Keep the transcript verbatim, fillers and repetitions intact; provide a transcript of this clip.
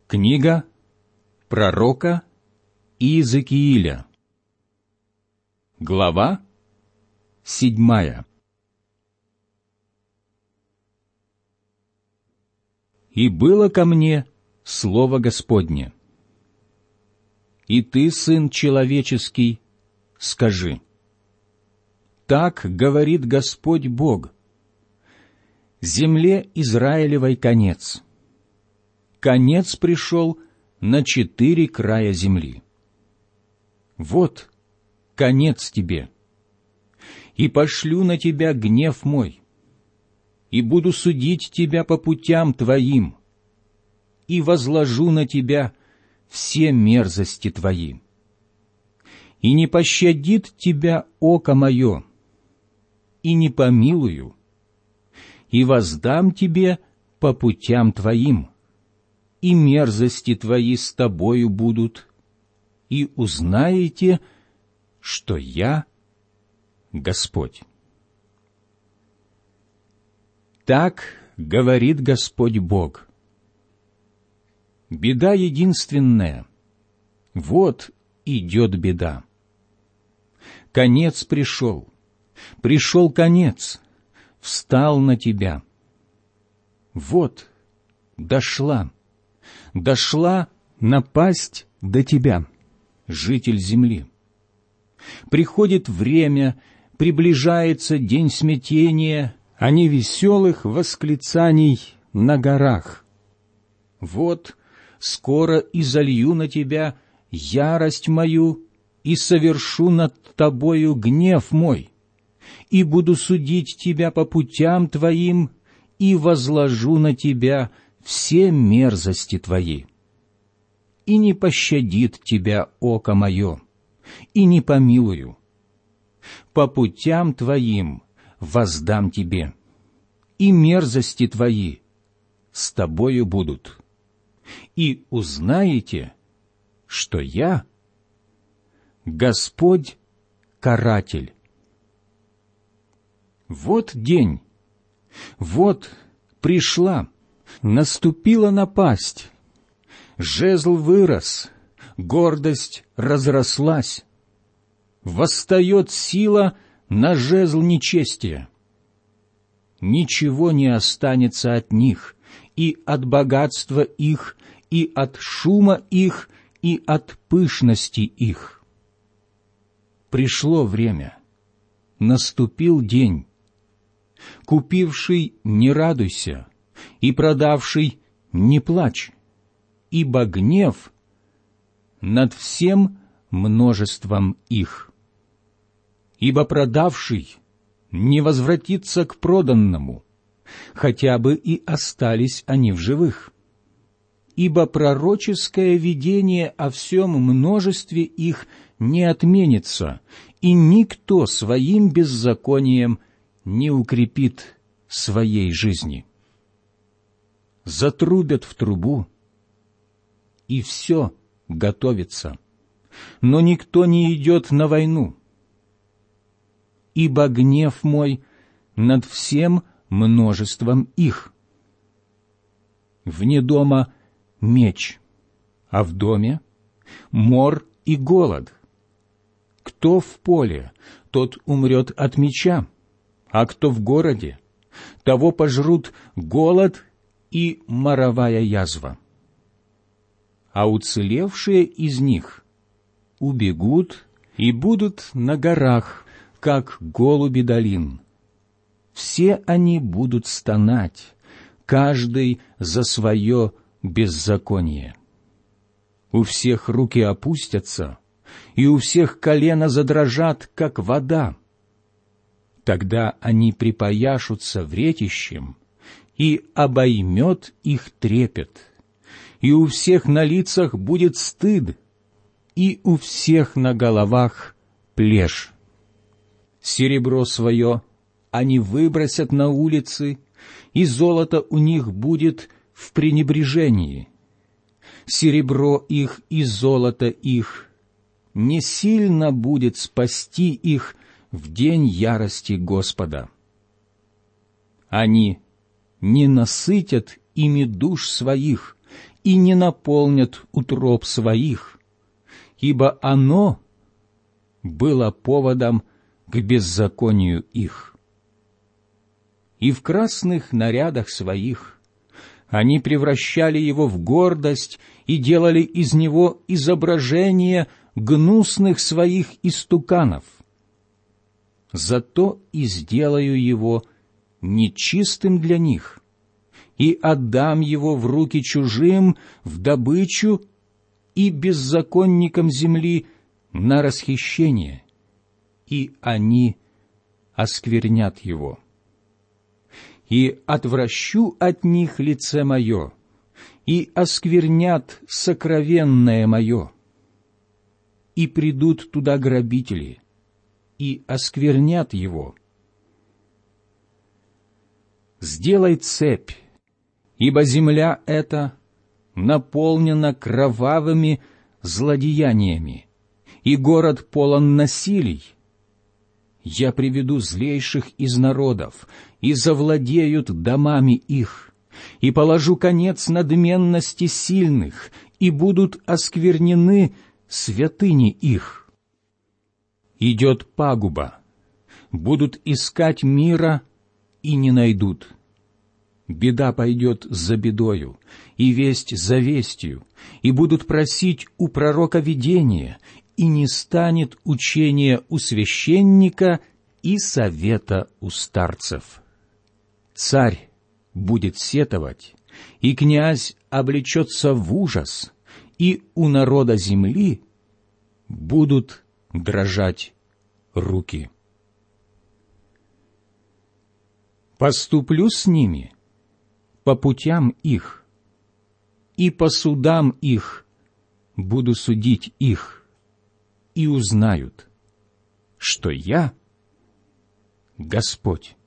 Книга пророка Иезекииля, глава седьмая. «И было ко мне слово Господне: и ты, сын человеческий, скажи, так говорит Господь Бог: земле Израилевой конец. Конец пришел на четыре края земли. Вот конец тебе, и пошлю на тебя гнев мой, и буду судить тебя по путям твоим, и возложу на тебя все мерзости твои. И не пощадит тебя око мое, и не помилую, и воздам тебе по путям твоим, и мерзости твои с тобою будут, и узнаете, что я Господь. Так говорит Господь Бог. Беда единственная, вот идет беда. Конец пришел, пришел конец, встал на тебя. Вот дошла, дошла напасть до тебя, житель земли. Приходит время, приближается день смятения, а не веселых восклицаний на горах. Вот скоро изолью на тебя ярость мою и совершу над тобою гнев мой, и буду судить тебя по путям твоим, и возложу на тебя все мерзости твои. И не пощадит тебя око мое, и не помилую. По путям твоим воздам тебе, и мерзости твои с тобою будут. И узнаете, что я Господь каратель. Вот день, вот пришла, наступила напасть, жезл вырос, гордость разрослась, восстает сила на жезл нечестия. Ничего не останется от них, и от богатства их, и от шума их, и от пышности их. Пришло время, наступил день. Купивший не радуйся, и продавший не плачь, ибо гнев над всем множеством их. Ибо продавший не возвратится к проданному, хотя бы и остались они в живых. Ибо пророческое видение о всем множестве их не отменится, и никто своим беззаконием не укрепит своей жизни. Затрубят в трубу, и все готовится, но никто не идет на войну. Ибо гнев мой над всем множеством их. Вне дома меч, а в доме мор и голод. Кто в поле, тот умрет от меча, а кто в городе, того пожрут голод и моровая язва. А уцелевшие из них убегут и будут на горах, как голуби долин. Все они будут стонать, каждый за свое беззаконие. У всех руки опустятся, и у всех колено задрожат, как вода. Тогда они припояшутся вретищем, и обоймет их трепет, и у всех на лицах будет стыд, и у всех на головах плешь. Серебро свое они выбросят на улицы, и золото у них будет в пренебрежении. Серебро их и золото их не сильно будет спасти их в день ярости Господа. Они не насытят ими душ своих, и не наполнят утроб своих, ибо оно было поводом к беззаконию их. И в красных нарядах своих они превращали его в гордость и делали из него изображение гнусных своих истуканов. Зато и сделаю его нечистым для них, и отдам его в руки чужим, в добычу, и беззаконникам земли на расхищение, и они осквернят его. И отвращу от них лице мое, и осквернят сокровенное мое. И придут туда грабители, и осквернят его. Сделай цепь, ибо земля эта наполнена кровавыми злодеяниями, и город полон насилий. Я приведу злейших из народов, и завладеют домами их, и положу конец надменности сильных, и будут осквернены святыни их. Идет пагуба, будут искать мира и не найдут. Беда пойдет за бедою, и весть за вестью, и будут просить у пророка видения, и не станет учения у священника и совета у старцев. Царь будет сетовать, и князь облечется в ужас, и у народа земли будут дрожать руки. Поступлю с ними по путям их, и по судам их буду судить их, и узнают, что я Господь.